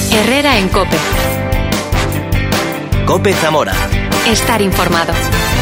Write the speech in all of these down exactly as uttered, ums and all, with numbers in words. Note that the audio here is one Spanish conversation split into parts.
Herrera en COPE. COPE Zamora. Estar informado.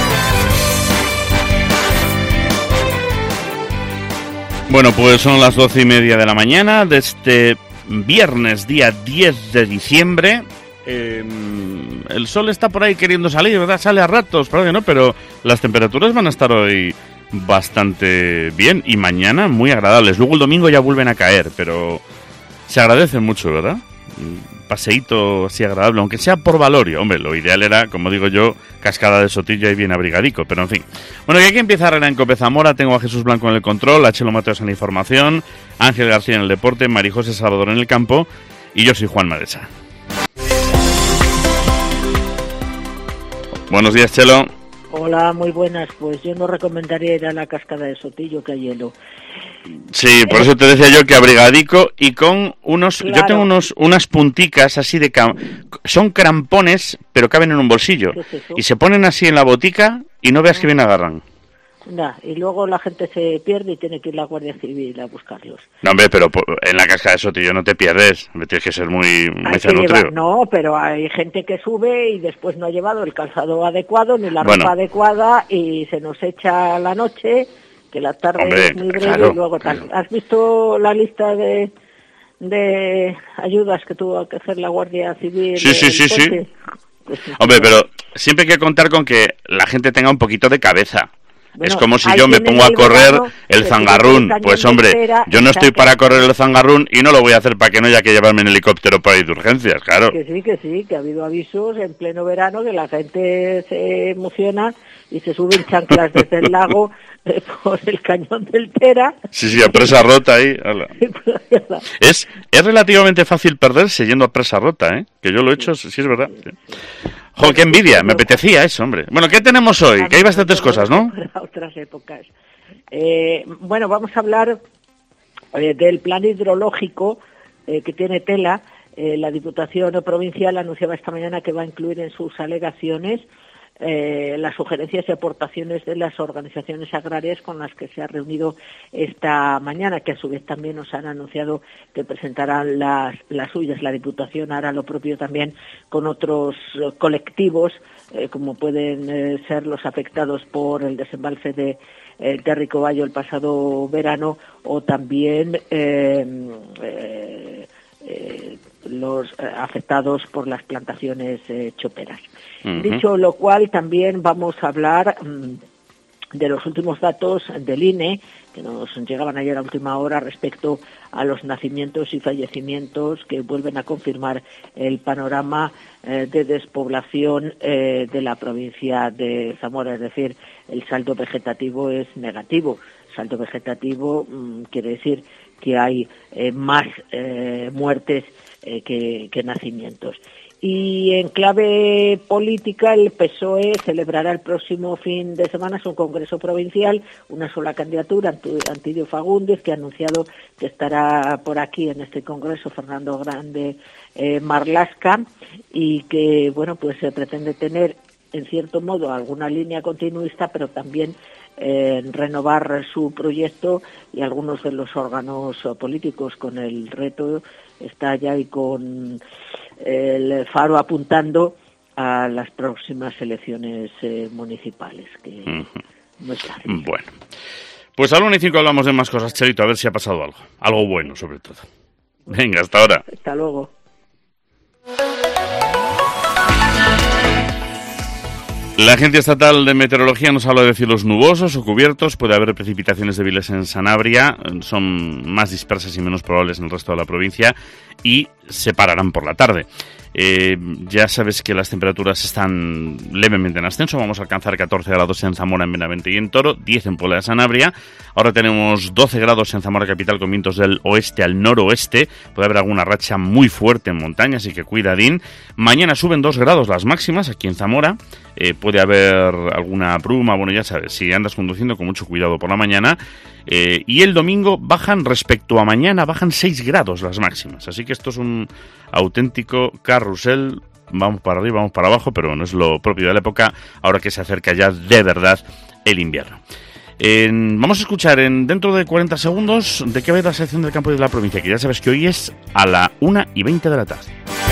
Bueno, pues son las doce y media de la mañana de este viernes, día diez de diciembre. Eh, el sol está por ahí queriendo salir, ¿verdad? Sale a ratos, parece que no, pero las temperaturas van a estar hoy bastante bien y mañana muy agradables. Luego el domingo ya vuelven a caer, pero se agradece mucho, ¿verdad? Paseíto así agradable, aunque sea por Valorio. Hombre, lo ideal era, como digo yo, Cascada de Sotillo y bien abrigadico, pero en fin. Bueno, y aquí empieza Herrera en COPE Zamora. Tengo a Jesús Blanco en el control, a Chelo Mateos en la información, Ángel García en el deporte, María José Salvador en el campo y yo soy Juan Madesa. Buenos días, Chelo. Hola, muy buenas. Pues yo no recomendaría ir a la Cascada de Sotillo, que hay hielo. Sí, por eso te decía yo que abrigadico y con unos... Claro. Yo tengo unos unas punticas así de... Cam, son crampones, pero caben en un bolsillo. ¿Qué es eso? Y se ponen así en la botica y no veas que bien agarran. Nah, y luego la gente se pierde y tiene que ir la Guardia Civil a buscarlos. No, hombre, pero en la Cascada de Sotillo no te pierdes. Tienes que ser muy, muy Hay que llevar, cenutrio. no, pero hay gente que sube y después no ha llevado el calzado adecuado ni la Bueno. ropa adecuada y se nos echa la noche, que la tarde Hombre, es muy breve claro, y luego tal. claro. ¿Has visto la lista de de ayudas que tuvo que hacer la Guardia Civil? Sí, sí, el sí, sí. puente? Pues, Hombre, pero siempre hay que contar con que la gente tenga un poquito de cabeza. Bueno, es como si hay yo me quien en pongo a el correr verano el se zangarrún. tira por el Pues cañón de hombre, Tera, yo no estoy exacto. para correr el zangarrún y no lo voy a hacer para que no haya que llevarme en helicóptero para ir de urgencias, claro. Que sí, que sí, que ha habido avisos en pleno verano que la gente se emociona y se suben chanclas desde el lago eh, por el cañón del Tera. Sí, sí, a presa rota ahí. Ala. Es, es relativamente fácil perderse yendo a presa rota, ¿eh? Que yo lo he hecho, sí, sí es verdad. Sí. ¡Jo, qué envidia! Me apetecía eso, hombre. Bueno, ¿qué tenemos hoy? Que hay bastantes cosas, ¿no? Para otras épocas. Eh, bueno, vamos a hablar eh, del plan hidrológico eh, que tiene tela. Eh, la Diputación Provincial anunciaba esta mañana que va a incluir en sus alegaciones eh, las sugerencias y aportaciones de las organizaciones agrarias con las que se ha reunido esta mañana, que a su vez también nos han anunciado que presentarán las, las suyas. La Diputación hará lo propio también con otros eh, colectivos, eh, como pueden eh, ser los afectados por el desembalse de eh, de Ricobayo el pasado verano, o también eh, eh, eh, los eh, afectados por las plantaciones eh, choperas. Uh-huh. Dicho lo cual, también vamos a hablar mmm, de los últimos datos del I N E, que nos llegaban ayer a última hora respecto a los nacimientos y fallecimientos, que vuelven a confirmar el panorama eh, de despoblación eh, de la provincia de Zamora. Es decir, el saldo vegetativo es negativo. Saldo vegetativo mmm, quiere decir que hay eh, más eh, muertes eh, que, que nacimientos. Y en clave política, el P S O E celebrará el próximo fin de semana su congreso provincial, una sola candidatura, Antidio Fagúndez, que ha anunciado que estará por aquí en este congreso Fernando Grande eh, Marlasca, y que, bueno, pues se pretende tener, en cierto modo, alguna línea continuista, pero también eh, renovar su proyecto y algunos de los órganos políticos. Con el reto está ya y con el faro apuntando a las próximas elecciones eh, municipales, que uh-huh. no es fácil. Bueno, pues a la una y cinco hablamos de más cosas, Chelito, a ver si ha pasado algo. Algo bueno, sobre todo. Venga, hasta ahora. Hasta luego. La Agencia Estatal de Meteorología nos habla de cielos nubosos o cubiertos. Puede haber precipitaciones débiles en Sanabria. Son más dispersas y menos probables en el resto de la provincia y se pararán por la tarde. Eh, ya sabes que las temperaturas están levemente en ascenso. Vamos a alcanzar catorce grados en Zamora, en Benavente y en Toro, diez en Puebla de Sanabria. Ahora tenemos doce grados en Zamora capital con vientos del oeste al noroeste. Puede haber alguna racha muy fuerte en montaña, así que cuidadín. Mañana suben dos grados las máximas aquí en Zamora. Eh, puede haber alguna bruma, bueno, ya sabes, si andas conduciendo, con mucho cuidado por la mañana. Eh, y el domingo bajan, respecto a mañana, bajan seis grados las máximas. Así que esto es un auténtico carrusel. Vamos para arriba, vamos para abajo, pero no es lo propio de la época, ahora que se acerca ya de verdad el invierno. Eh, vamos a escuchar en dentro de cuarenta segundos de qué va a ir la sección del campo y de la provincia, que ya sabes que hoy es a la una y veinte de la tarde.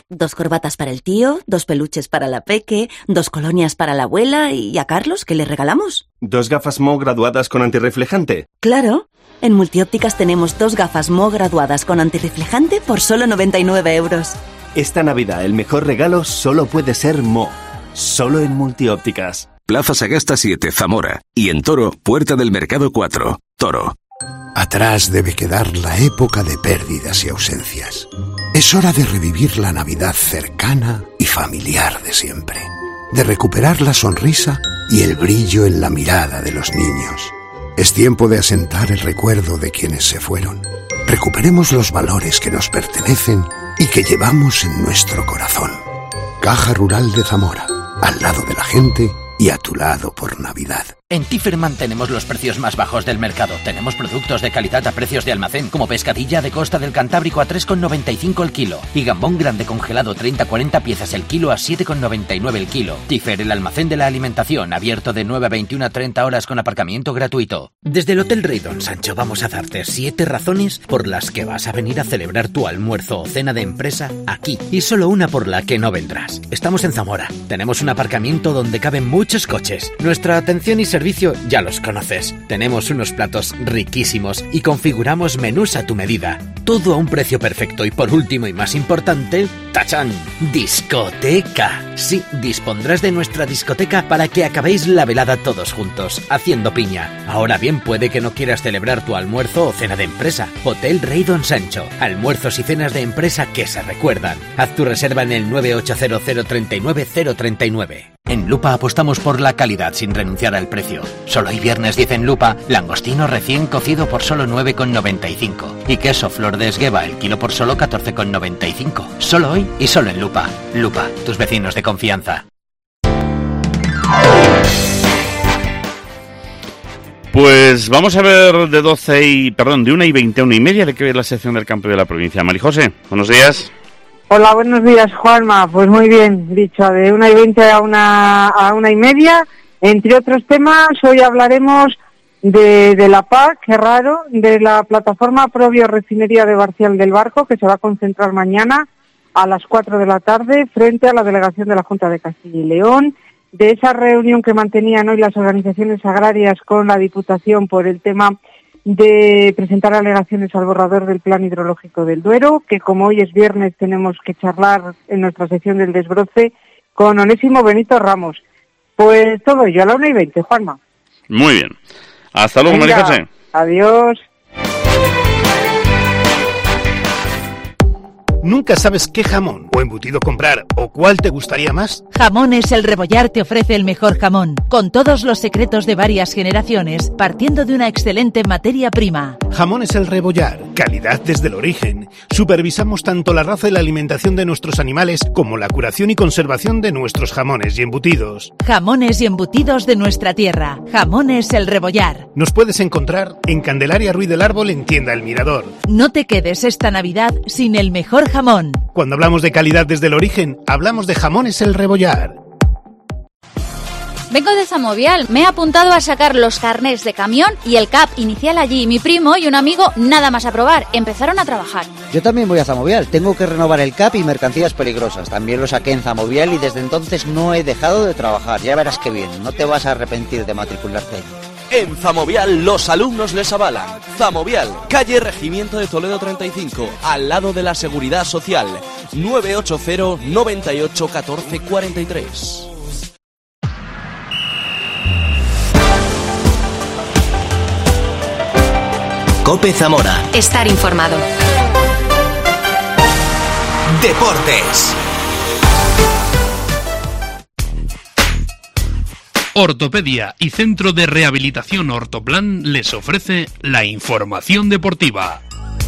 Dos corbatas para el tío, dos peluches para la peque, dos colonias para la abuela y a Carlos, ¿qué le regalamos? ¿Dos gafas Mo graduadas con antirreflejante? Claro. En Multiópticas tenemos dos gafas Mo graduadas con antirreflejante por solo noventa y nueve euros. Esta Navidad el mejor regalo solo puede ser Mo. Solo en Multiópticas. Plaza Sagasta siete, Zamora. Y en Toro, Puerta del Mercado cuatro, Toro. Atrás debe quedar la época de pérdidas y ausencias. Es hora de revivir la Navidad cercana y familiar de siempre. De recuperar la sonrisa y el brillo en la mirada de los niños. Es tiempo de asentar el recuerdo de quienes se fueron. Recuperemos los valores que nos pertenecen y que llevamos en nuestro corazón. Caja Rural de Zamora, al lado de la gente y a tu lado por Navidad. En Tiferman tenemos los precios más bajos del mercado. Tenemos productos de calidad a precios de almacén, como pescadilla de costa del Cantábrico a tres con noventa y cinco el kilo y gambón grande congelado treinta a cuarenta piezas el kilo a siete con noventa y nueve el kilo. Tifer, el almacén de la alimentación, abierto de nueve a veintiuna a treinta horas con aparcamiento gratuito. Desde el Hotel Rey Don Sancho vamos a darte siete razones por las que vas a venir a celebrar tu almuerzo o cena de empresa aquí, y solo una por la que no vendrás. Estamos en Zamora. Tenemos un aparcamiento donde caben muchos coches. Nuestra atención y servicio servicio ya los conoces. Tenemos unos platos riquísimos y configuramos menús a tu medida. Todo a un precio perfecto y por último y más importante, ¡tachán! ¡Discoteca! Sí, dispondrás de nuestra discoteca para que acabéis la velada todos juntos, haciendo piña. Ahora bien, puede que no quieras celebrar tu almuerzo o cena de empresa. Hotel Rey Don Sancho. Almuerzos y cenas de empresa que se recuerdan. Haz tu reserva en el nueve ocho cero cero tres nueve cero tres nueve. En Lupa apostamos por la calidad sin renunciar al precio. Solo hoy viernes diez en Lupa, langostino recién cocido por solo nueve con noventa y cinco. Y queso flor de Esgueva, el kilo por solo catorce con noventa y cinco. Solo hoy y solo en Lupa. Lupa, tus vecinos de confianza. Pues vamos a ver de doce y, perdón, de una y veinte a una y media de qué ve la sección del campo de la provincia. Marijose, buenos días. Hola, buenos días, Juanma. Pues muy bien, dicho, de una y veinte a una, a una y media. Entre otros temas, hoy hablaremos de, de la P A C, qué raro, de la plataforma pro biorrefinería de Barcial del Barco, que se va a concentrar mañana a las cuatro de la tarde frente a la delegación de la Junta de Castilla y León, de esa reunión que mantenían hoy las organizaciones agrarias con la Diputación por el tema de presentar alegaciones al borrador del Plan Hidrológico del Duero, que como hoy es viernes tenemos que charlar en nuestra sección del desbroce con Onésimo Benito Ramos. Pues todo ello a la una y veinte, Juanma. Muy bien. Hasta luego, Marijose. Adiós. ¿Nunca sabes qué jamón o embutido comprar o cuál te gustaría más? Jamones El Rebollar te ofrece el mejor jamón, con todos los secretos de varias generaciones, partiendo de una excelente materia prima. Jamones El Rebollar, calidad desde el origen. Supervisamos tanto la raza y la alimentación de nuestros animales como la curación y conservación de nuestros jamones y embutidos. Jamones y embutidos de nuestra tierra. Jamones El Rebollar. Nos puedes encontrar en Candelaria Ruiz del Árbol en Tienda El Mirador. No te quedes esta Navidad sin el mejor jamón. Cuando hablamos de calidad desde el origen, hablamos de Jamones El Rebollar. Vengo de Zamovial, me he apuntado a sacar los carnés de camión y el C A P inicial allí. Mi primo y un amigo nada más aprobar, empezaron a trabajar. Yo también voy a Zamovial, tengo que renovar el C A P y mercancías peligrosas. También lo saqué en Zamovial y desde entonces no he dejado de trabajar. Ya verás qué bien, no te vas a arrepentir de matricularte. En Zamovial los alumnos les avalan. Zamovial, calle Regimiento de Toledo treinta y cinco, al lado de la Seguridad Social. nueve ocho cero noventa y ocho catorce cuarenta y tres. COPE Zamora. Estar informado. Deportes. Ortopedia y Centro de Rehabilitación Ortoplan les ofrece la información deportiva.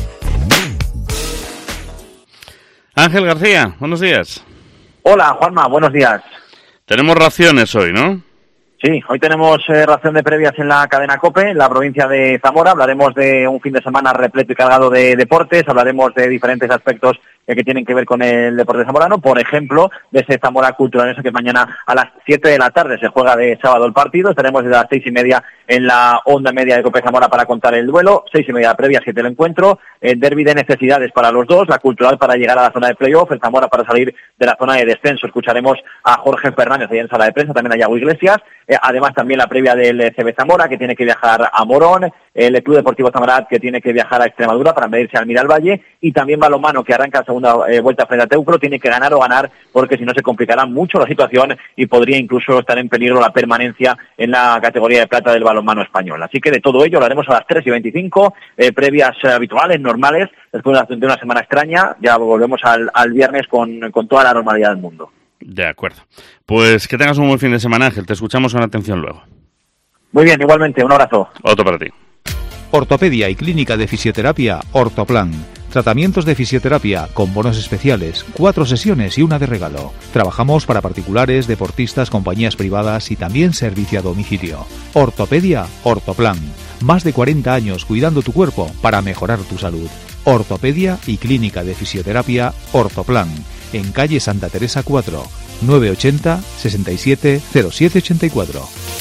Ángel García, buenos días. Hola, Juanma, buenos días. Tenemos raciones hoy, ¿no? Sí, hoy tenemos eh, ración de previas en la cadena COPE, en la provincia de Zamora. Hablaremos de un fin de semana repleto y cargado de deportes, hablaremos de diferentes aspectos eh, que tienen que ver con el deporte zamorano, por ejemplo, de ese Zamora Cultural, que mañana a las siete de la tarde se juega de sábado el partido. Estaremos desde las seis y media en la onda media de Cope Zamora para contar el duelo, seis y media previa, siete el encuentro, el derbi de necesidades para los dos, la Cultural para llegar a la zona de playoff, el Zamora para salir de la zona de descenso. Escucharemos a Jorge Fernández ahí en sala de prensa, también a Yago Iglesias, eh, además también la previa del C B Zamora, que tiene que viajar a Morón, el Club Deportivo Zamarat, que tiene que viajar a Extremadura para medirse al Miralvalle, y también balonmano, que arranca la segunda eh, vuelta frente a Teucro, tiene que ganar o ganar, porque si no se complicará mucho la situación y podría incluso estar en peligro la permanencia en la categoría de plata del balonmano español. Así que de todo ello lo haremos a las tres y veinticinco, eh, previas eh, habituales, normales, después de una semana extraña. Ya volvemos al, al viernes con, con toda la normalidad del mundo. De acuerdo. Pues que tengas un buen fin de semana, Ángel. Te escuchamos con atención luego. Muy bien, igualmente. Un abrazo. Otro para ti. Ortopedia y Clínica de Fisioterapia Ortoplan. Tratamientos de fisioterapia con bonos especiales, cuatro sesiones y una de regalo. Trabajamos para particulares, deportistas, compañías privadas y también servicio a domicilio. Ortopedia Ortoplan. Más de cuarenta años cuidando tu cuerpo para mejorar tu salud. Ortopedia y Clínica de Fisioterapia Ortoplan. En calle Santa Teresa cuatro, nueve ochenta, sesenta y siete, cero siete ochenta y cuatro.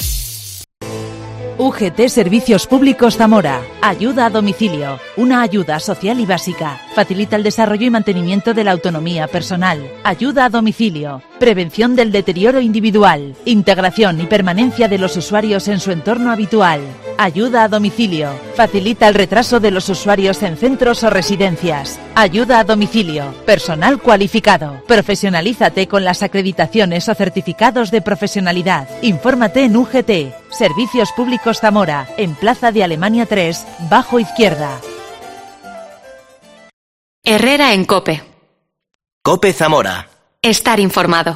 U G T Servicios Públicos Zamora. Ayuda a domicilio. Una ayuda social y básica. Facilita el desarrollo y mantenimiento de la autonomía personal. Ayuda a domicilio. Prevención del deterioro individual. Integración y permanencia de los usuarios en su entorno habitual. Ayuda a domicilio. Facilita el retraso de los usuarios en centros o residencias. Ayuda a domicilio. Personal cualificado. Profesionalízate con las acreditaciones o certificados de profesionalidad. Infórmate en U G T. Servicios Públicos Zamora, en Plaza de Alemania tres, bajo izquierda. Herrera en COPE. COPE Zamora. Estar informado.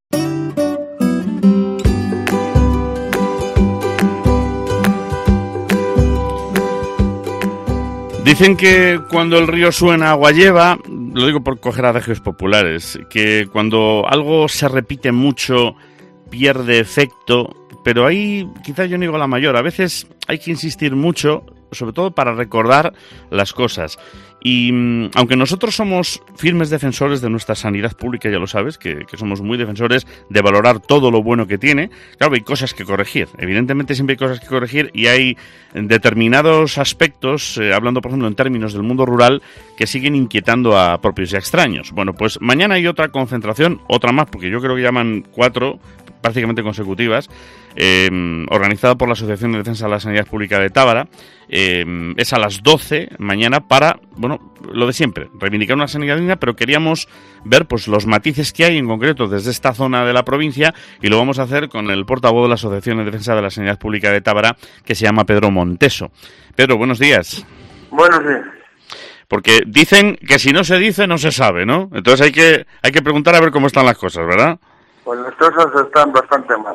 Dicen que cuando el río suena, agua lleva. Lo digo por coger adagios populares. Que cuando algo se repite mucho, pierde efecto. Pero ahí quizá yo no digo la mayor. A veces hay que insistir mucho, sobre todo para recordar las cosas. Y mmm, aunque nosotros somos firmes defensores de nuestra sanidad pública, ya lo sabes, que, que somos muy defensores de valorar todo lo bueno que tiene, claro, hay cosas que corregir. Evidentemente siempre hay cosas que corregir y hay determinados aspectos, eh, hablando por ejemplo en términos del mundo rural, que siguen inquietando a propios y a extraños. Bueno, pues mañana hay otra concentración, otra más, porque yo creo que llaman cuatro prácticamente consecutivas, eh, organizada por la Asociación de Defensa de la Sanidad Pública de Tábara. Eh, es a las doce mañana para, bueno, lo de siempre, reivindicar una sanidad digna, pero queríamos ver pues los matices que hay en concreto desde esta zona de la provincia, y lo vamos a hacer con el portavoz de la Asociación de Defensa de la Sanidad Pública de Tábara, que se llama Pedro Monteso. Pedro, buenos días. Buenos días. Porque dicen que si no se dice, no se sabe, ¿no? Entonces hay que, hay que preguntar a ver cómo están las cosas, ¿verdad? Pues las cosas están bastante mal.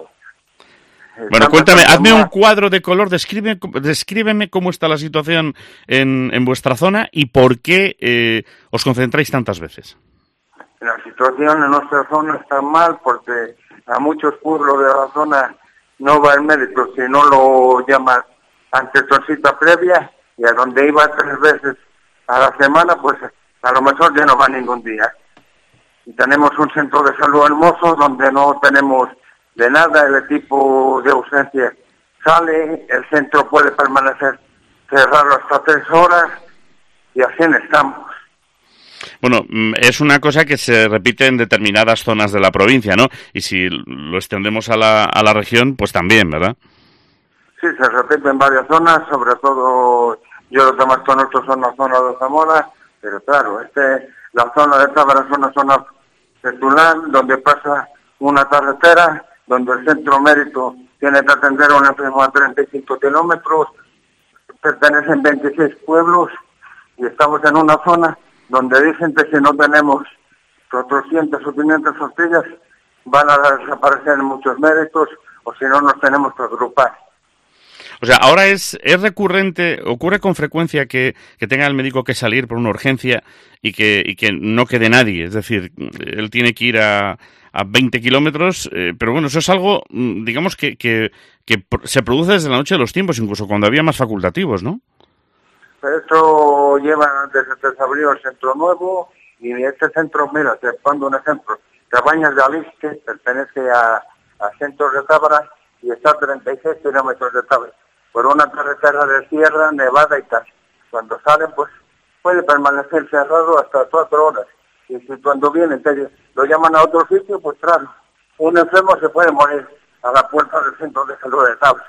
Están bueno, cuéntame, hazme mal. un cuadro de color, describe, descríbeme cómo está la situación en, en vuestra zona y por qué eh, os concentráis tantas veces. La situación en nuestra zona está mal porque a muchos pueblos de la zona no va el médico si no lo llama ante su cita previa, y a donde iba tres veces a la semana, pues a lo mejor ya no va ningún día. Y tenemos un centro de salud hermoso donde no tenemos de nada, el equipo de ausencia sale, el centro puede permanecer cerrado hasta tres horas y así estamos. Bueno, es una cosa que se repite en determinadas zonas de la provincia, ¿no? Y si lo extendemos a la, a la región, pues también, ¿verdad? Sí, se repite en varias zonas, sobre todo yo lo que más conozco son las zonas de Zamora, pero claro, este, la zona de Tábara es una zona peculiar donde pasa una carretera, donde el centro médico tiene que atender a un enfermo a treinta y cinco kilómetros, pertenecen veintiséis pueblos y estamos en una zona donde dicen que si no tenemos cuatrocientas o quinientas hostillas van a desaparecer muchos médicos, o si no nos tenemos que agrupar. O sea, ahora es, es recurrente, ocurre con frecuencia que, que tenga el médico que salir por una urgencia y que, y que no quede nadie. Es decir, él tiene que ir a, a veinte kilómetros, eh, pero bueno, eso es algo, digamos, que, que, que se produce desde la noche de los tiempos, incluso cuando había más facultativos, ¿no? Esto lleva desde que se abrió el centro nuevo Y este centro, mira, te pongo un ejemplo, Cabañas de Aliste pertenece a, a Centros de Tábara y está a treinta y seis kilómetros de Tábara, por una carretera de tierra, nevada y tal. Cuando salen, pues puede permanecer cerrado hasta cuatro horas. Y si cuando vienen te, lo llaman a otro sitio, pues claro, un enfermo se puede morir a la puerta del centro de salud de Tábara.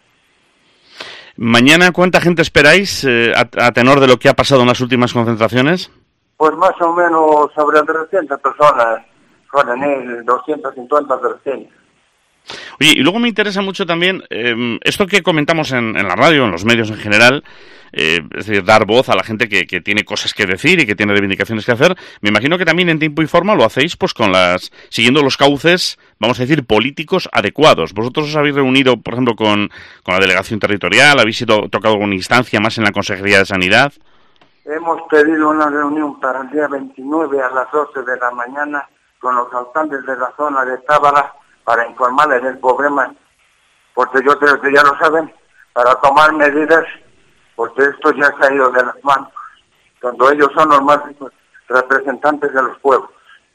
Mañana, ¿cuánta gente esperáis eh, a, a tenor de lo que ha pasado en las últimas concentraciones? Pues más o menos sobre trescientas personas, Juvenil, doscientos cincuenta, trescientos. Oye, y luego me interesa mucho también eh, esto que comentamos en, en la radio, en los medios en general, eh, es decir, dar voz a la gente que, que tiene cosas que decir y que tiene reivindicaciones que hacer. Me imagino que también en tiempo y forma lo hacéis pues con las siguiendo los cauces, vamos a decir, políticos adecuados. Vosotros os habéis reunido, por ejemplo, con, con la delegación territorial, habéis sido, tocado alguna instancia más en la Consejería de Sanidad. Hemos pedido una reunión para el día veintinueve a las doce de la mañana con los alcaldes de la zona de Tábara para informarles del problema, porque yo creo que ya lo saben, para tomar medidas, porque esto ya se ha ido de las manos, cuando ellos son los más representantes de los pueblos.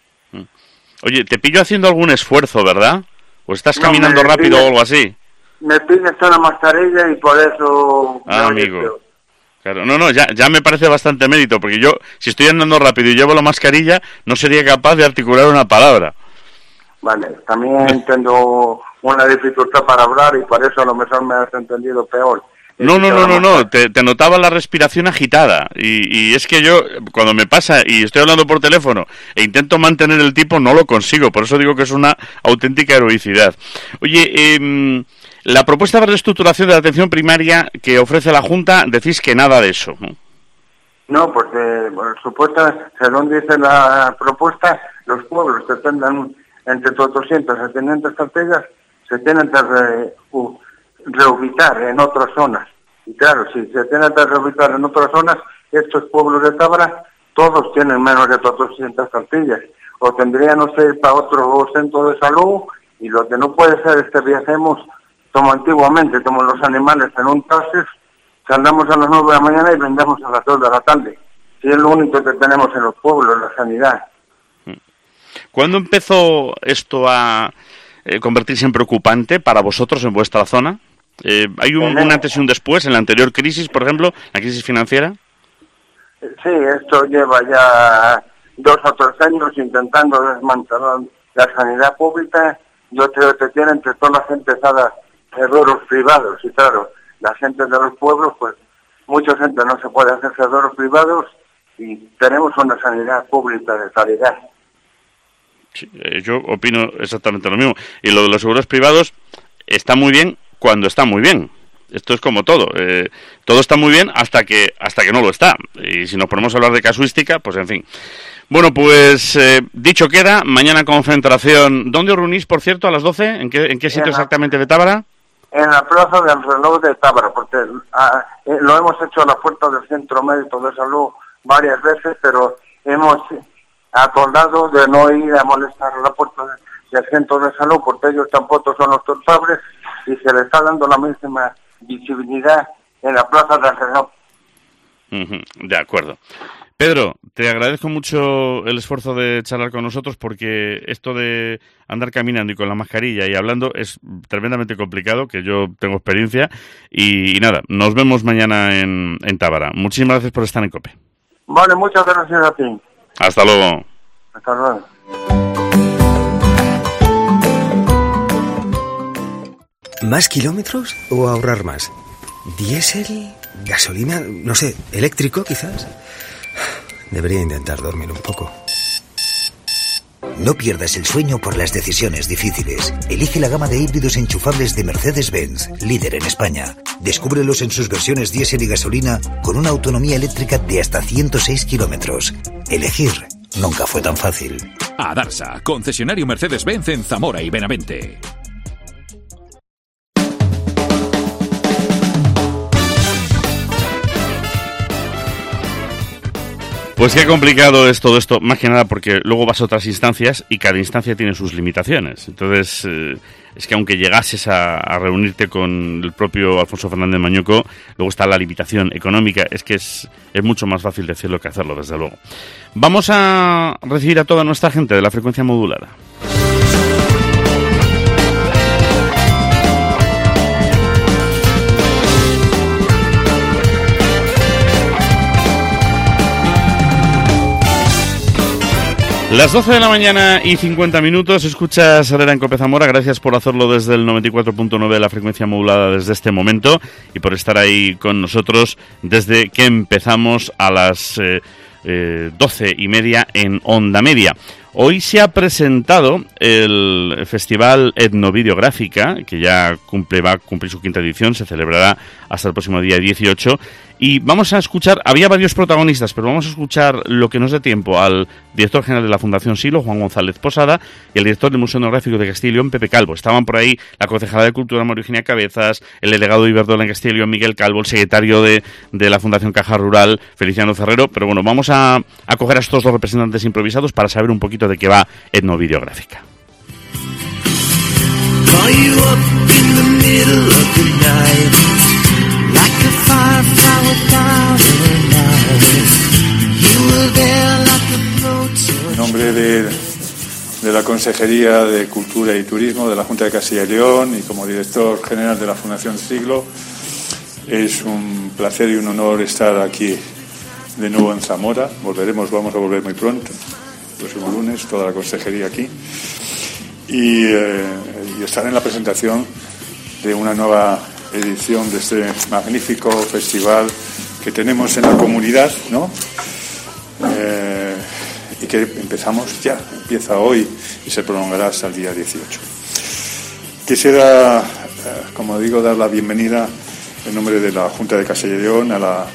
Oye, te pillo haciendo algún esfuerzo, ¿verdad? ¿O estás No, caminando me rápido pillas- o algo así? Me pides una mascarilla y por eso... Ah, me amigo. deseo. Claro, no, no, ya, ya me parece bastante mérito, porque yo, si estoy andando rápido y llevo la mascarilla, no sería capaz de articular una palabra. Vale, también tengo una dificultad para hablar y por eso a lo mejor me has entendido peor. No, no, no, no, no, te, te notaba la respiración agitada, y, y es que yo, cuando me pasa y estoy hablando por teléfono e intento mantener el tipo, no lo consigo, por eso digo que es una auténtica heroicidad. Oye, eh, la propuesta de reestructuración de la atención primaria que ofrece la Junta, decís que nada de eso, ¿no? No, porque por supuesto, según dice la propuesta, los pueblos que tengan entre cuatrocientas a quinientas cartillas se tienen que re, u, reubicar en otras zonas. Y claro, si se tienen que reubicar en otras zonas, estos pueblos de Tábara, todos tienen menos de cuatrocientas cartillas. O tendrían que ir para otro centro de salud, y lo que no puede ser es que viajemos como antiguamente, como los animales en un taxi, que andamos a las nueve de la mañana y vendamos a las dos de la tarde. Y es lo único que tenemos en los pueblos, la sanidad. ¿Cuándo empezó esto a eh, convertirse en preocupante para vosotros en vuestra zona? Eh, ¿Hay un, un antes y un después en la anterior crisis, por ejemplo, la crisis financiera? Sí, esto lleva ya dos o tres años intentando desmantelar la sanidad pública. Yo creo que tienen entre todas las empezadas seguros privados, y claro, la gente de los pueblos, pues mucha gente no se puede hacer seguros privados y tenemos una sanidad pública de calidad. Sí, eh, yo opino exactamente lo mismo. Y lo de los seguros privados está muy bien cuando está muy bien. Esto es como todo. Eh, todo está muy bien hasta que hasta que no lo está. Y si nos ponemos a hablar de casuística, pues en fin. Bueno, pues eh, dicho queda, mañana concentración. ¿Dónde os reunís, por cierto, a las doce? ¿En qué, en qué sitio En la- exactamente de Tábara? En la plaza del reloj de Tábara, porque ah, eh, lo hemos hecho a la puerta del Centro Médico de Salud varias veces, pero hemos acordado de no ir a molestar a la puerta de- del Centro de Salud, porque ellos tampoco son los culpables y se les está dando la misma visibilidad en la plaza del reloj. Ujú, de acuerdo. Pedro, te agradezco mucho el esfuerzo de charlar con nosotros, porque esto de andar caminando y con la mascarilla y hablando es tremendamente complicado, que yo tengo experiencia. Y, y nada, nos vemos mañana en, en Tábara. Muchísimas gracias por estar en COPE. Vale, muchas gracias a ti. Hasta luego. Hasta luego. ¿Más kilómetros o ahorrar más? ¿Diésel? ¿Gasolina? No sé, ¿eléctrico quizás? Debería intentar dormir un poco. No pierdas el sueño por las decisiones difíciles. Elige la gama de híbridos enchufables de Mercedes-Benz, líder en España. Descúbrelos en sus versiones diésel y gasolina con una autonomía eléctrica de hasta ciento seis kilómetros. Elegir nunca fue tan fácil. Adarsa, concesionario Mercedes-Benz en Zamora y Benavente. Pues qué complicado es todo esto, más que nada porque luego vas a otras instancias y cada instancia tiene sus limitaciones. Entonces, eh, es que aunque llegases a, a reunirte con el propio Alfonso Fernández Mañueco, luego está la limitación económica. Es que es, es mucho más fácil decirlo que hacerlo, desde luego. Vamos a recibir a toda nuestra gente de la frecuencia modulada. Las doce de la mañana y cincuenta minutos, escuchas Herrera en Cope Zamora. Gracias por hacerlo desde el noventa y cuatro punto nueve de la frecuencia modulada desde este momento y por estar ahí con nosotros desde que empezamos a las eh, eh, doce y media en Onda Media. Hoy se ha presentado el Festival Etnovideográfica, que ya cumple, va a cumplir su quinta edición, se celebrará hasta el próximo día dieciocho. Y vamos a escuchar, había varios protagonistas, pero vamos a escuchar lo que nos dé tiempo al director general de la Fundación Silo, Juan González Posada, y al director del Museo Etnográfico de Castilla y León, Pepe Calvo. Estaban por ahí la concejala de Cultura, María Eugenia Cabezas, el delegado de Iberdrola en Castilla y León, Miguel Calvo, el secretario de, de la Fundación Caja Rural, Feliciano Ferrero. Pero bueno, vamos a, a coger a estos dos representantes improvisados para saber un poquito de qué va Etnovideográfica. En nombre de, de la Consejería de Cultura y Turismo de la Junta de Castilla y León y como director general de la Fundación Siglo, es un placer y un honor estar aquí de nuevo en Zamora. Volveremos, vamos a volver muy pronto, el próximo lunes, toda la Consejería aquí, y, eh, y estar en la presentación de una nueva edición de este magnífico festival que tenemos en la comunidad, ¿no? Eh, y que empezamos ya, empieza hoy y se prolongará hasta el día dieciocho. Quisiera, eh, como digo, dar la bienvenida en nombre de la Junta de Castilla y León a la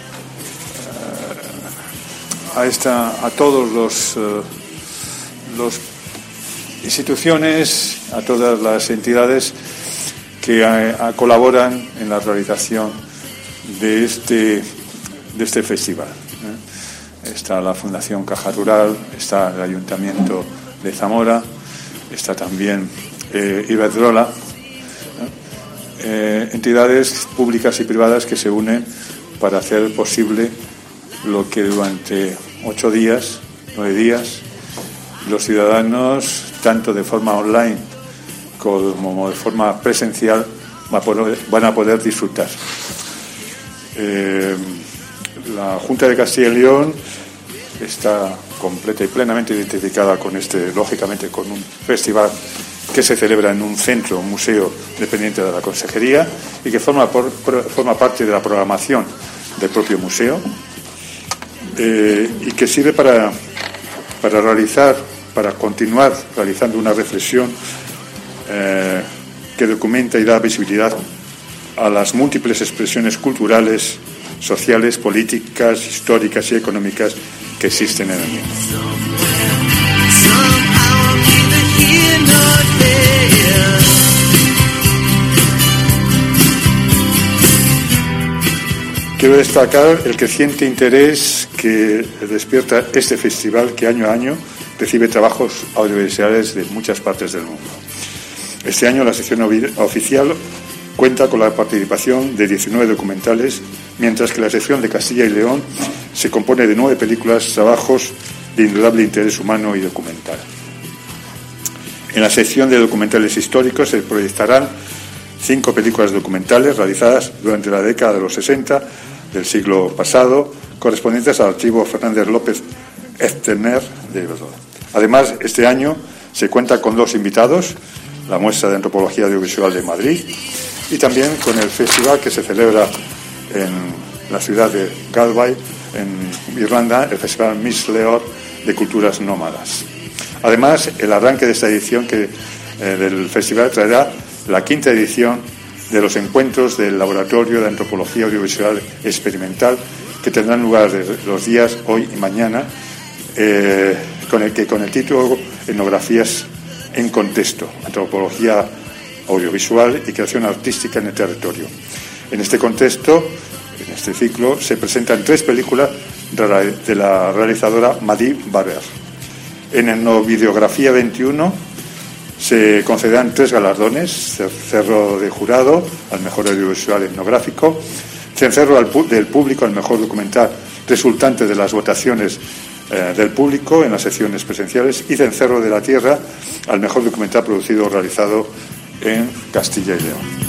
eh, a esta a todos los eh, los instituciones, a todas las entidades que a, a colaboran en la realización de este de este festival. ¿eh? Está la Fundación Caja Rural, está el Ayuntamiento de Zamora, está también eh, Iberdrola, ¿eh? Eh, entidades públicas y privadas que se unen para hacer posible lo que durante ocho días, nueve días, los ciudadanos, tanto de forma online como de forma presencial, van a poder disfrutar. Eh, la Junta de Castilla y León está completa y plenamente identificada con este, lógicamente, con un festival que se celebra en un centro, un museo dependiente de la Consejería y que forma, por, forma parte de la programación del propio museo, eh, y que sirve para, para realizar, para continuar realizando una reflexión Eh, que documenta y da visibilidad a las múltiples expresiones culturales, sociales, políticas, históricas y económicas que existen en el mundo. Quiero destacar el creciente interés que despierta este festival, que año a año recibe trabajos audiovisuales de muchas partes del mundo. Este año la sección oficial cuenta con la participación de diecinueve documentales, mientras que la sección de Castilla y León se compone de nueve películas, trabajos de indudable interés humano y documental. En la sección de documentales históricos se proyectarán cinco películas documentales realizadas durante la década de los sesenta del siglo pasado, correspondientes al archivo Fernández López Eftner de Iberdrola. Además, este año se cuenta con dos invitados, la muestra de antropología audiovisual de Madrid y también con el festival que se celebra en la ciudad de Galway, en Irlanda, el Festival Miss Leor de Culturas Nómadas. Además, el arranque de esta edición que, eh, del festival traerá la quinta edición de los encuentros del Laboratorio de Antropología Audiovisual Experimental, que tendrán lugar los días hoy y mañana, eh, con el que con el título Etnografías en contexto, antropología audiovisual y creación artística en el territorio. En este contexto, en este ciclo, se presentan tres películas de la realizadora Madi Barber. En Etnovideografía veintiuno se concederán tres galardones: cencerro de jurado al mejor audiovisual etnográfico, cencerro del público al mejor documental resultante de las votaciones eh, del público en las secciones presenciales, y cencerro de la tierra al mejor documental producido o realizado en Castilla y León.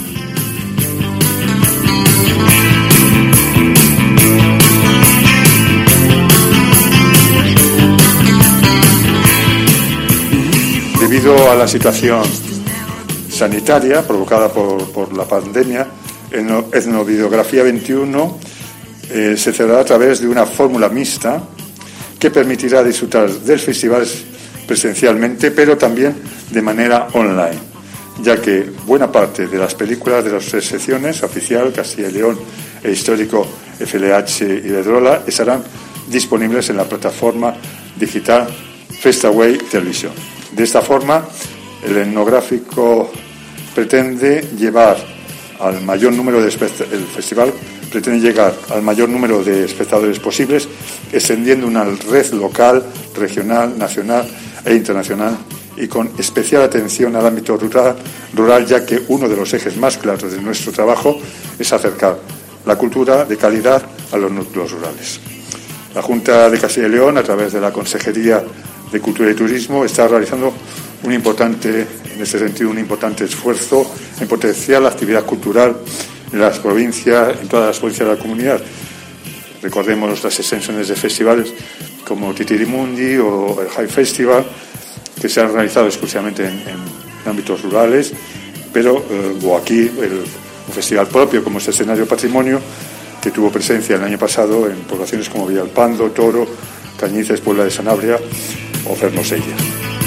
Debido a la situación sanitaria provocada por, por la pandemia, en Etnovideografía veintiuno eh, se celebrará a través de una fórmula mixta que permitirá disfrutar del festival presencialmente, pero también de manera online, ya que buena parte de las películas de las tres secciones, oficial, Castilla y León e histórico, F L H y Iberdrola, estarán disponibles en la plataforma digital Festaway Televisión. De esta forma, el etnográfico pretende llevar al mayor número de espect- el festival pretende llegar al mayor número de espectadores posibles, extendiendo una red local, regional, nacional e internacional, y con especial atención al ámbito rural, rural, ya que uno de los ejes más claros de nuestro trabajo es acercar la cultura de calidad a los núcleos rurales. La Junta de Castilla y León, a través de la Consejería de Cultura y Turismo, está realizando un importante, en este sentido, un importante esfuerzo en potenciar la actividad cultural en las provincias, en todas las provincias de la comunidad. Recordemos las extensiones de festivales como Titirimundi o el High Festival, que se han realizado exclusivamente en, en ámbitos rurales, pero eh, o aquí el, un festival propio como este Escenario Patrimonio, que tuvo presencia el año pasado en poblaciones como Villalpando, Toro, Cañices, Puebla de Sanabria o Fermosella.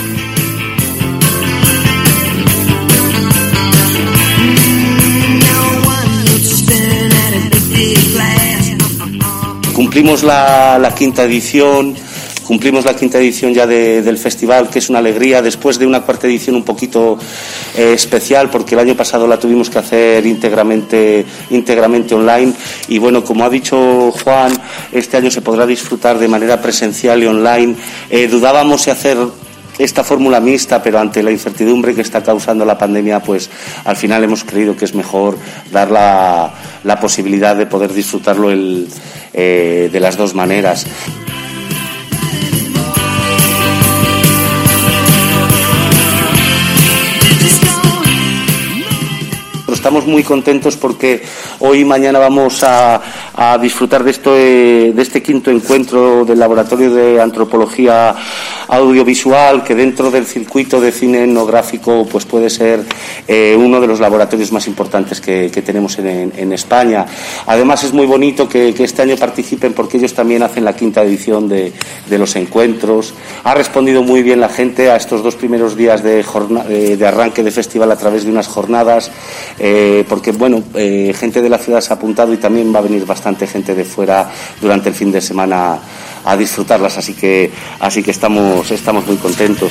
Cumplimos la, la quinta edición, cumplimos la quinta edición ya de, del festival, que es una alegría, después de una cuarta edición un poquito eh, especial, porque el año pasado la tuvimos que hacer íntegramente, íntegramente online, y bueno, como ha dicho Juan, este año se podrá disfrutar de manera presencial y online. Eh, dudábamos si hacer esta fórmula mixta, pero ante la incertidumbre que está causando la pandemia, pues al final hemos creído que es mejor dar la, la posibilidad de poder disfrutarlo el, eh, de las dos maneras. Estamos muy contentos porque hoy y mañana vamos a, a disfrutar de, esto, de este quinto encuentro del Laboratorio de Antropología Audiovisual, que dentro del circuito de cine etnográfico pues puede ser eh, uno de los laboratorios más importantes que, que tenemos en, en España. Además es muy bonito que, que este año participen, porque ellos también hacen la quinta edición de, de los encuentros. Ha respondido muy bien la gente a estos dos primeros días de, jorna, de, de arranque de festival a través de unas jornadas. Eh, porque bueno, eh, gente de la ciudad se ha apuntado y también va a venir bastante gente de fuera durante el fin de semana a disfrutarlas, así que así que estamos estamos muy contentos.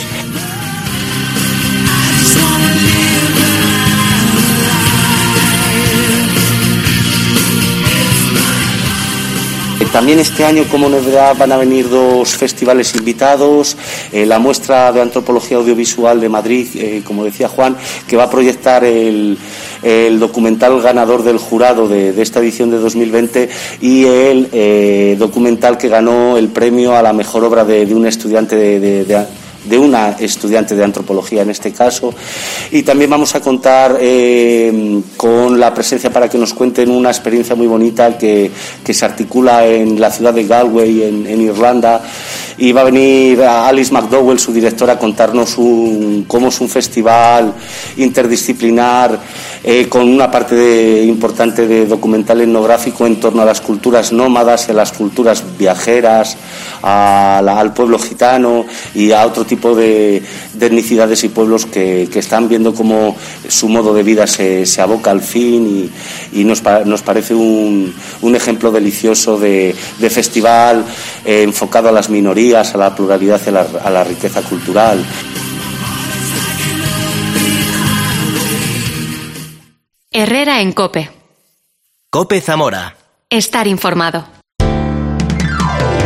También este año, como novedad, van a venir dos festivales invitados, eh, la muestra de Antropología Audiovisual de Madrid, eh, como decía Juan, que va a proyectar el, el documental ganador del jurado de, de esta edición de dos mil veinte, y el eh, documental que ganó el premio a la mejor obra de, de un estudiante de, de, de de una estudiante de antropología en este caso. Y también vamos a contar eh, con la presencia, para que nos cuenten una experiencia muy bonita que, que se articula en la ciudad de Galway, en, en Irlanda, y va a venir Alice McDowell, su directora, a contarnos un, cómo es un festival interdisciplinar eh, con una parte de, importante de documental etnográfico en torno a las culturas nómadas y a las culturas viajeras, a la, al pueblo gitano y a otro tipo de, de etnicidades y pueblos que, que están viendo cómo su modo de vida se, se aboca al fin, y, y nos, nos parece un, un ejemplo delicioso de, de festival eh, enfocado a las minorías, a la pluralidad y a la, a la riqueza cultural. Herrera en COPE. COPE Zamora. Estar informado.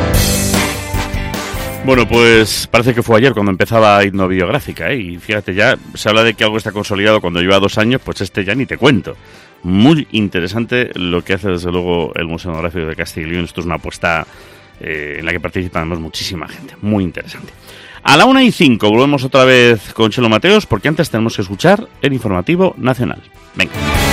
Bueno, pues parece que fue ayer cuando empezaba Etnobiográfica, ¿eh? Y fíjate, ya se habla de que algo está consolidado cuando lleva dos años, pues este ya ni te cuento. Muy interesante lo que hace desde luego el Museo Etnográfico de Castilla y León. Esto es una apuesta eh, en la que participa además muchísima gente, muy interesante. A la una y cinco volvemos otra vez con Chelo Mateos, porque antes tenemos que escuchar el informativo nacional. Venga.